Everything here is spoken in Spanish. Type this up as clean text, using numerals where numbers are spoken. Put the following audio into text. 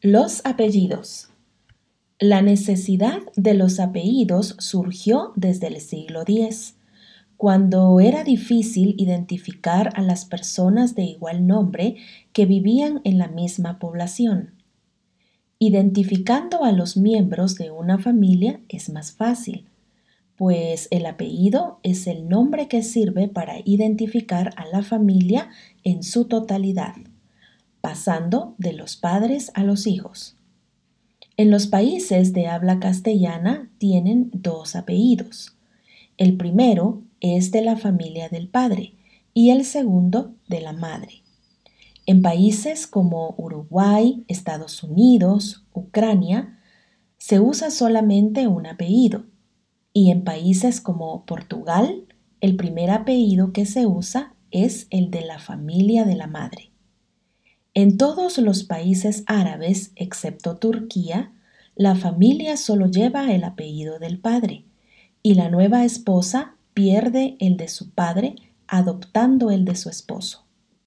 Los apellidos. La necesidad de los apellidos surgió desde el siglo X, cuando era difícil identificar a las personas de igual nombre que vivían en la misma población. Identificando a los miembros de una familia es más fácil, pues el apellido es el nombre que sirve para identificar a la familia en su totalidad, pasando de los padres a los hijos. En los países de habla castellana tienen dos apellidos. El primero es de la familia del padre y el segundo de la madre. En países como Uruguay, Estados Unidos, Ucrania, se usa solamente un apellido. Y en países como Portugal, el primer apellido que se usa es el de la familia de la madre. En todos los países árabes, excepto Turquía, la familia solo lleva el apellido del padre y la nueva esposa pierde el de su padre adoptando el de su esposo.